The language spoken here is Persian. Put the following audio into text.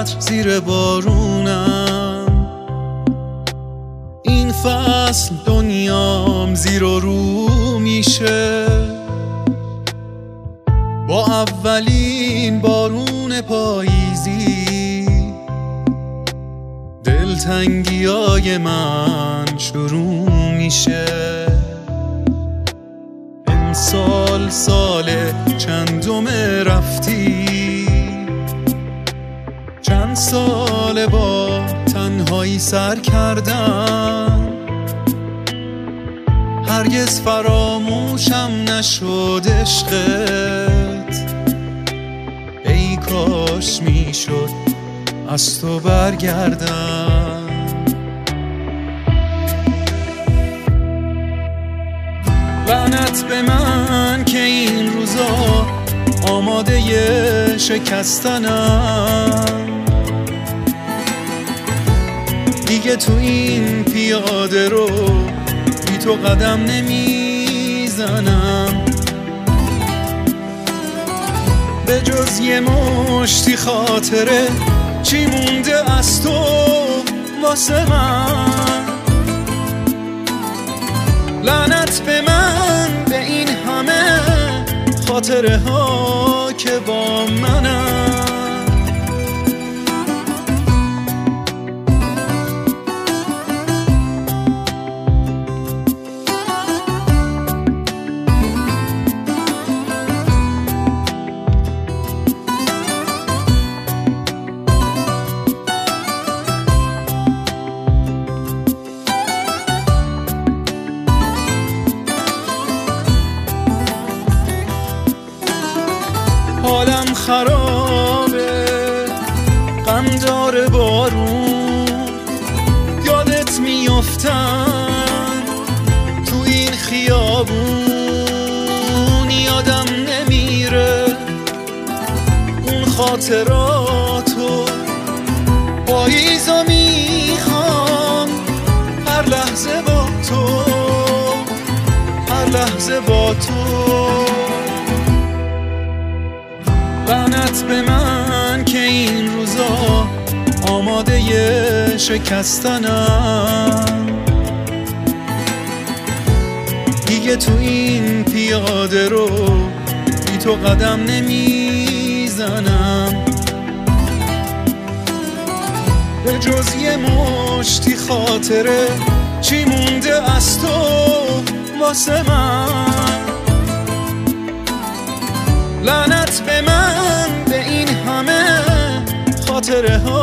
چقدر زیر بارونم، این فصل دنیام زیر و رو میشه با اولین بارون پاییزی. دلتنگیای من شروع میشه. امسال سال چندم رفتی، چند سال با تنهایی سر کردم، هرگز فراموشم نشد عشقت. ای کاش میشد از تو برگردم. لعنت به من که این روزا آماده شکستنم، دیگه تو این پیاده رو بی تو قدم نمیزنم. به جز یه مشتی خاطره چی مونده از تو واسه من؟ لعنت به من به این همه خاطره ها که با منم. حالم خرابه، غم داره بارون، یادت میافتم تو این خیابون. یادم نمیره اون خاطراتو، پاییزا میخوام هر لحظه با تو، هر لحظه با تو. لعنت به من که این روزا آماده شکستنم، دیگه تو این پیاده رو بی تو قدم نمیزنم. به جز یه مشتی خاطره چی مونده از تو واسه من؟ لعنت به من به این همه خاطره ها